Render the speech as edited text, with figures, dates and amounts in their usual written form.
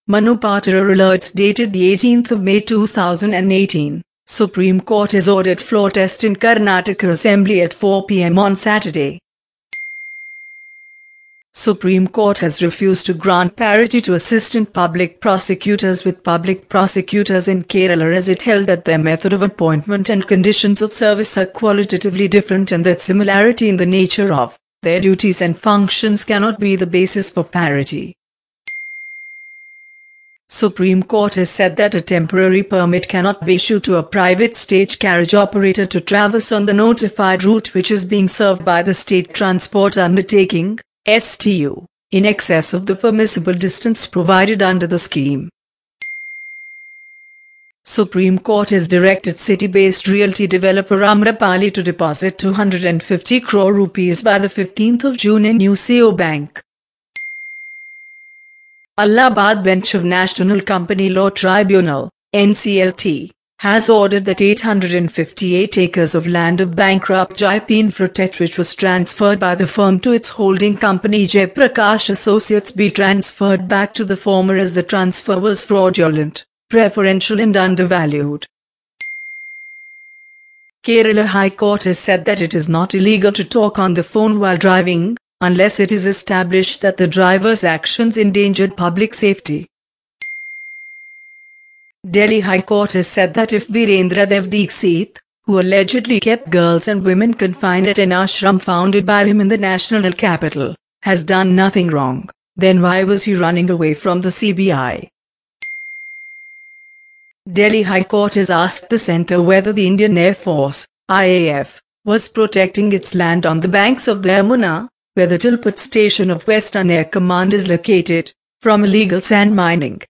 Manu Patora alerts dated the 18th of May 2018. Supreme Court has ordered floor test in Karnataka Assembly at 4 p.m. on Saturday. Supreme Court has refused to grant parity to assistant public prosecutors with public prosecutors in Kerala as it held that their method of appointment and conditions of service are qualitatively different and that similarity in the nature of their duties and functions cannot be the basis for parity. Supreme Court has said that a temporary permit cannot be issued to a private stage carriage operator to traverse on the notified route which is being served by the State Transport Undertaking (STU), in excess of the permissible distance provided under the scheme. Supreme Court has directed city-based realty developer Amrapali to deposit 250 crore rupees by the 15th of June in UCO Bank. Allahabad Bench of National Company Law Tribunal (NCLT) has ordered that 858 acres of land of bankrupt Jayp Infratech which was transferred by the firm to its holding company Jaiprakash Associates be transferred back to the former as the transfer was fraudulent, preferential and undervalued. Kerala High Court has said that it is not illegal to talk on the phone while driving, unless it is established that the driver's actions endangered public safety. Delhi High Court has said that if Virendra Dev Dikshit, who allegedly kept girls and women confined at an ashram founded by him in the national capital, has done nothing wrong, then why was he running away from the CBI? Delhi High Court has asked the centre whether the Indian Air Force, IAF, was protecting its land on the banks of the Yamuna, where the Tilpat station of Western Air Command is located, from illegal sand mining.